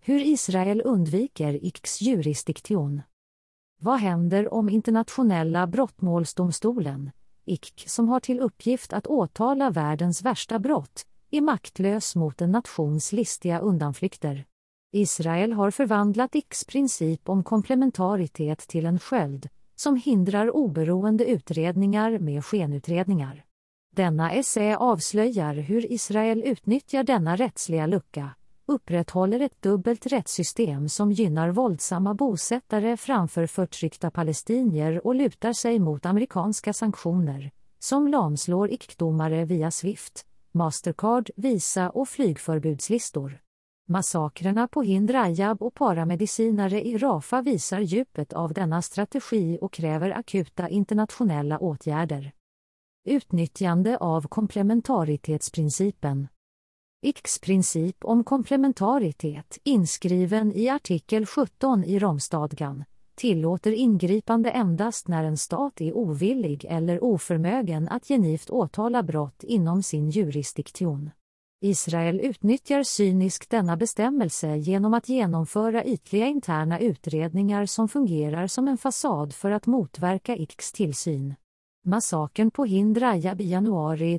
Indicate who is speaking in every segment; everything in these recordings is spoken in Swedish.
Speaker 1: Hur Israel undviker ICCs jurisdiktion. Vad händer om internationella brottmålsdomstolen, ICC, som har till uppgift att åtala världens värsta brott, är maktlös mot en nations listiga undanflykter? Israel har förvandlat ICCs princip om komplementaritet till en sköld, som hindrar oberoende utredningar med skenutredningar. Denna essä avslöjar hur Israel utnyttjar denna rättsliga lucka, upprätthåller ett dubbelt rättssystem som gynnar våldsamma bosättare framför förtryckta palestinier och lutar sig mot amerikanska sanktioner, som lamslår ICC-domare via Swift, Mastercard, Visa och flygförbudslistor. Massakrerna på Hind Rajab och paramedicinare i Rafah visar djupet av denna strategi och kräver akuta internationella åtgärder. Utnyttjande av komplementaritetsprincipen. ICCs princip om komplementaritet, inskriven i artikel 17 i Romstadgan, tillåter ingripande endast när en stat är ovillig eller oförmögen att genuint åtala brott inom sin jurisdiktion. Israel utnyttjar cyniskt denna bestämmelse genom att genomföra ytliga interna utredningar som fungerar som en fasad för att motverka ICCs tillsyn. Massakern på Hind Rajab i januari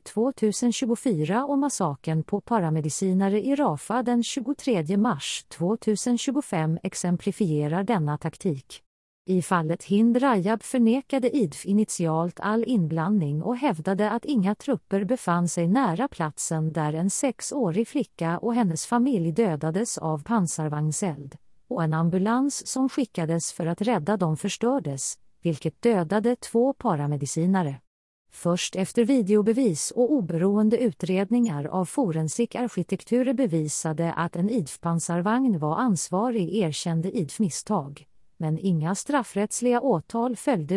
Speaker 1: 2024 och massakern på paramedicinare i Rafah den 23 mars 2025 exemplifierar denna taktik. I fallet Hind Rajab förnekade IDF initialt all inblandning och hävdade att inga trupper befann sig nära platsen där en 6-årig flicka och hennes familj dödades av pansarvagnseld, och en ambulans som skickades för att rädda dem förstördes, vilket dödade 2 paramedicinare. Först efter videobevis och oberoende utredningar av forensik arkitekturer bevisade att en IDF-pansarvagn var ansvarig erkände IDF misstag. Men inga straffrättsliga åtal följde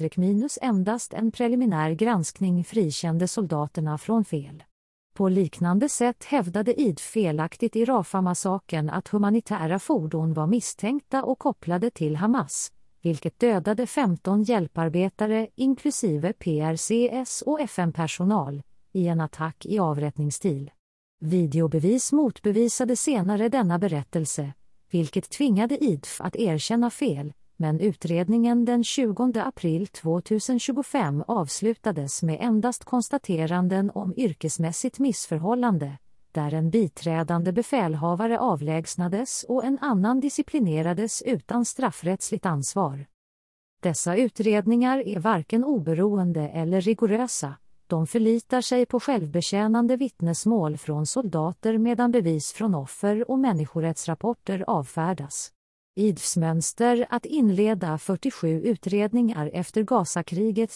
Speaker 1: - endast en preliminär granskning frikände soldaterna från fel. På liknande sätt hävdade IDF felaktigt i Rafah-massakern att humanitära fordon var misstänkta och kopplade till Hamas, vilket dödade 15 hjälparbetare inklusive PRCS och FN-personal, i en attack i avrättningsstil. Videobevis motbevisade senare denna berättelse, vilket tvingade IDF att erkänna fel, men utredningen den 20 april 2025 avslutades med endast konstateranden om yrkesmässigt missförhållande, där en biträdande befälhavare avlägsnades och en annan disciplinerades utan straffrättsligt ansvar. Dessa utredningar är varken oberoende eller rigorösa, de förlitar sig på självbetjänande vittnesmål från soldater medan bevis från offer och människorättsrapporter avfärdas. IDFs mönster att inleda 47 utredningar efter Gazakriget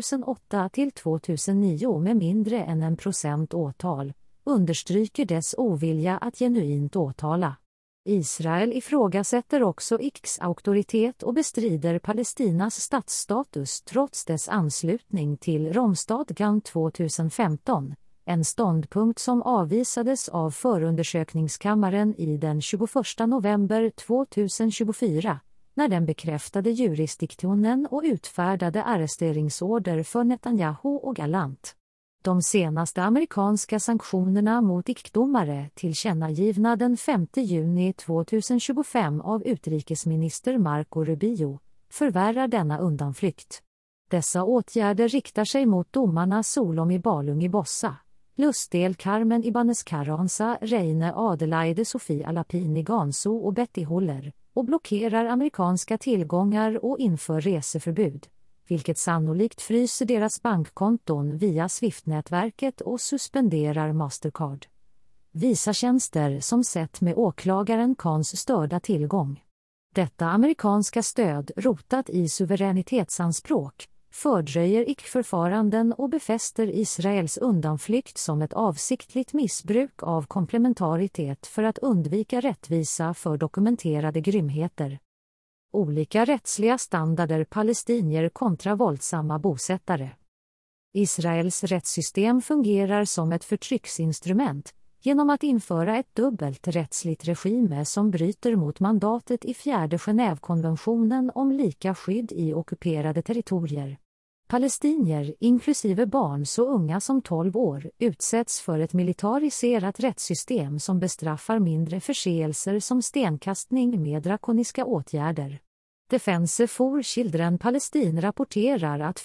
Speaker 1: 2008-2009 med mindre än 1% åtal understryker dess ovilja att genuint åtala. Israel ifrågasätter också ICCs auktoritet och bestrider Palestinas statsstatus trots dess anslutning till Romstadgan 2015, en ståndpunkt som avvisades av förundersökningskammaren i den 21 november 2024, när den bekräftade jurisdiktionen och utfärdade arresteringsorder för Netanyahu och Gallant. De senaste amerikanska sanktionerna mot ICC-domare tillkännagivna den 5 juni 2025 av utrikesminister Marco Rubio förvärrar denna undanflykt. Dessa åtgärder riktar sig mot domarna Solomi Balungi Bossa, Lustel Carmen Ibanez Carranza, Reine Adelaide Sofie Alapini Ganso och Betty Holler, och blockerar amerikanska tillgångar och inför reseförbud, vilket sannolikt fryser deras bankkonton via Swift-nätverket och suspenderar Mastercard. Visatjänster som sett med åklagaren Khans störda tillgång. Detta amerikanska stöd, rotat i suveränitetsanspråk, fördröjer ICC-förfaranden och befäster Israels undanflykt som ett avsiktligt missbruk av komplementaritet för att undvika rättvisa för dokumenterade grymheter. Olika rättsliga standarder palestinier kontra våldsamma bosättare. Israels rättssystem fungerar som ett förtrycksinstrument genom att införa ett dubbelt rättsligt regime som bryter mot mandatet i 4:e Genèvekonventionen om lika skydd i ockuperade territorier. Palestinier, inklusive barn så unga som 12 år, utsätts för ett militariserat rättssystem som bestraffar mindre förseelser som stenkastning med drakoniska åtgärder. Defense for Children Palestine rapporterar att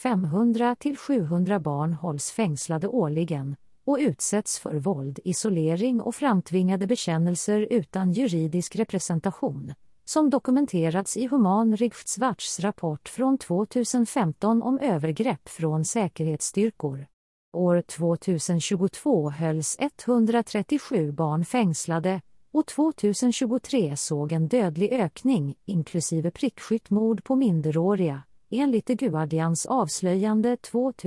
Speaker 1: 500-700 barn hålls fängslade årligen och utsätts för våld, isolering och framtvingade bekännelser utan juridisk representation, som dokumenterats i Human Rights Watchs rapport från 2015 om övergrepp från säkerhetsstyrkor. År 2022 hölls 137 barn fängslade och 2023 såg en dödlig ökning, inklusive prickskyttmord på minderåriga, enligt The Guardians avslöjande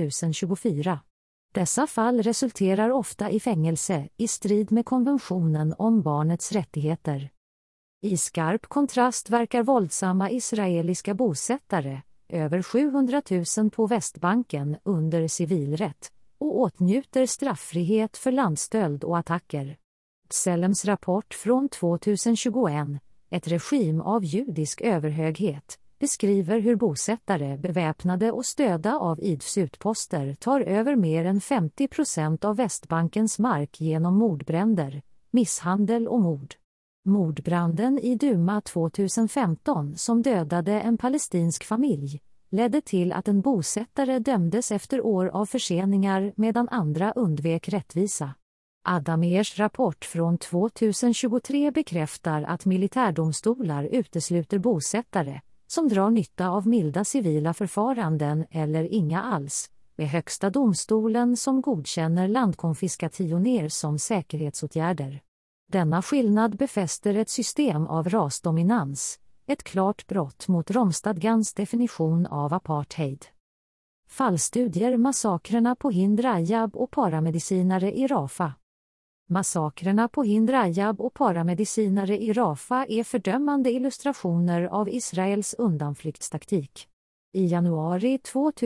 Speaker 1: 2024. Dessa fall resulterar ofta i fängelse, i strid med konventionen om barnets rättigheter. I skarp kontrast verkar våldsamma israeliska bosättare, över 700 000 på Västbanken, under civilrätt, och åtnjuter straffrihet för landstöld och attacker. Selems rapport från 2021, ett regim av judisk överhöghet, beskriver hur bosättare beväpnade och stödda av IDFs utposter tar över mer än 50% av Västbankens mark genom mordbränder, misshandel och mord. Mordbranden i Duma 2015 som dödade en palestinsk familj ledde till att en bosättare dömdes efter år av förseningar medan andra undvek rättvisa. Adamers rapport från 2023 bekräftar att militärdomstolar utesluter bosättare som drar nytta av milda civila förfaranden eller inga alls, med högsta domstolen som godkänner landkonfiskationer som säkerhetsåtgärder. Denna skillnad befäster ett system av rasdominans, ett klart brott mot Romstadgans definition av apartheid. Fallstudier: massakrerna på Hind Rajab och paramedicinare i Rafah. Massakrerna på Hind Rajab och paramedicinare i Rafah är fördömande illustrationer av Israels undanflyktstaktik. I januari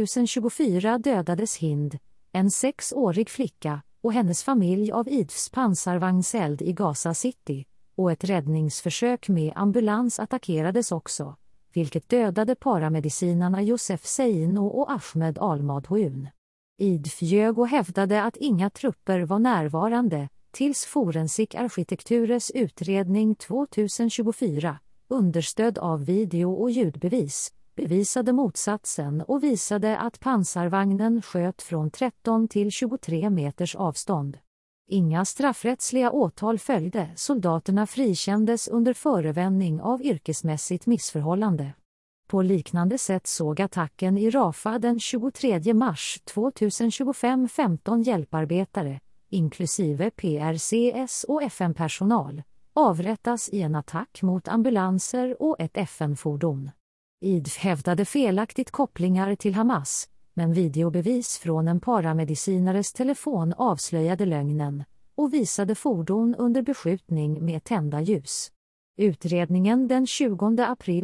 Speaker 1: 2024 dödades Hind, en 6-årig flicka, och hennes familj av IDFs pansarvagnseld i Gaza City, och ett räddningsförsök med ambulans attackerades också, vilket dödade paramedicinarna Josef Seino och Ahmed Al-Madhoun. IDF ljög och hävdade att inga trupper var närvarande, tills Forensic Architectures utredning 2024, understödd av video- och ljudbevis, bevisade motsatsen och visade att pansarvagnen sköt från 13 till 23 meters avstånd. Inga straffrättsliga åtal följde, soldaterna frikändes under förevändning av yrkesmässigt missförhållande. På liknande sätt såg attacken i Rafah den 23 mars 2025 15 hjälparbetare, inklusive PRCS och FN-personal, avrättas i en attack mot ambulanser och ett FN-fordon. IDF hävdade felaktigt kopplingar till Hamas, men videobevis från en paramedicinares telefon avslöjade lögnen och visade fordon under beskjutning med tända ljus. Utredningen den 20 april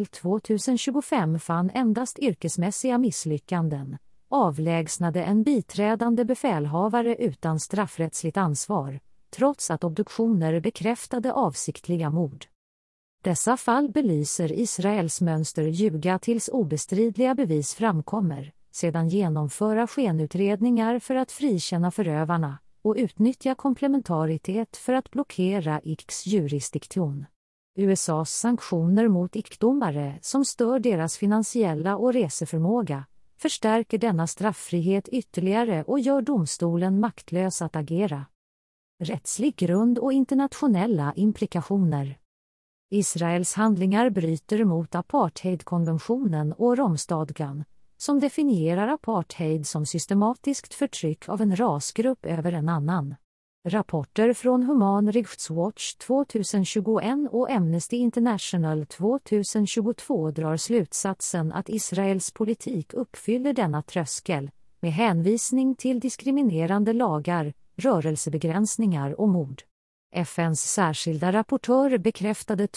Speaker 1: 2025 fann endast yrkesmässiga misslyckanden, avlägsnade en biträdande befälhavare utan straffrättsligt ansvar, trots att obduktioner bekräftade avsiktliga mord. Dessa fall belyser Israels mönster ljuga tills obestridliga bevis framkommer, sedan genomföra skenutredningar för att frikänna förövarna och utnyttja komplementaritet för att blockera ICCs jurisdiktion. USAs sanktioner mot ICC-domare som stör deras finansiella och reseförmåga förstärker denna straffrihet ytterligare och gör domstolen maktlös att agera. Rättslig grund och internationella implikationer. Israels handlingar bryter mot apartheidkonventionen och Romstadgan, som definierar apartheid som systematiskt förtryck av en rasgrupp över en annan. Rapporter från Human Rights Watch 2021 och Amnesty International 2022 drar slutsatsen att Israels politik uppfyller denna tröskel, med hänvisning till diskriminerande lagar, rörelsebegränsningar och mord. FNs särskilda rapportör bekräftade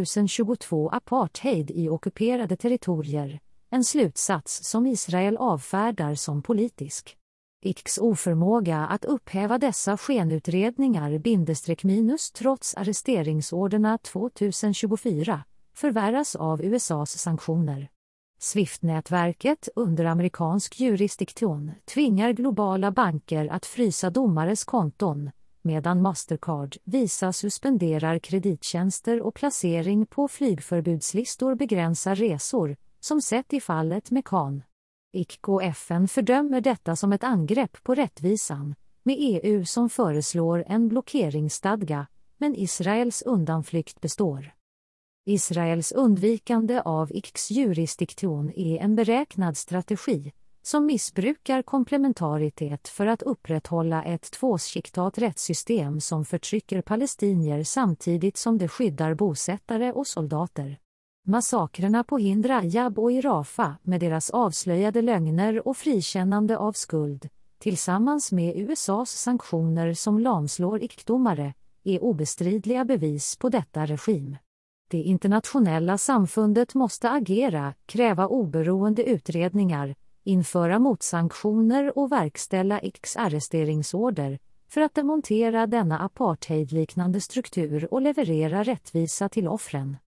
Speaker 1: 2022 apartheid i ockuperade territorier, en slutsats som Israel avfärdar som politisk. ICCs oförmåga att upphäva dessa skenutredningar - trots arresteringsorderna 2024 förvärras av USAs sanktioner. Swift-nätverket under amerikansk jurisdiktion tvingar globala banker att frysa domares konton, medan Mastercard, Visa suspenderar kredittjänster och placering på flygförbudslistor begränsar resor, som sett i fallet med Khan. ICC och FN fördömer detta som ett angrepp på rättvisan, med EU som föreslår en blockeringsstadga, men Israels undanflykt består. Israels undvikande av ICCs jurisdiktion är en beräknad strategi, som missbrukar komplementaritet för att upprätthålla ett tvåskiktat rättssystem som förtrycker palestinier samtidigt som det skyddar bosättare och soldater. Massakrerna på Hind Rajab och i Rafah med deras avslöjade lögner och frikännande av skuld, tillsammans med USAs sanktioner som lamslår ICC-domare, är obestridliga bevis på detta regim. Det internationella samfundet måste agera, kräva oberoende utredningar, införa motsanktioner och verkställa ICCs arresteringsorder för att demontera denna apartheidliknande struktur och leverera rättvisa till offren.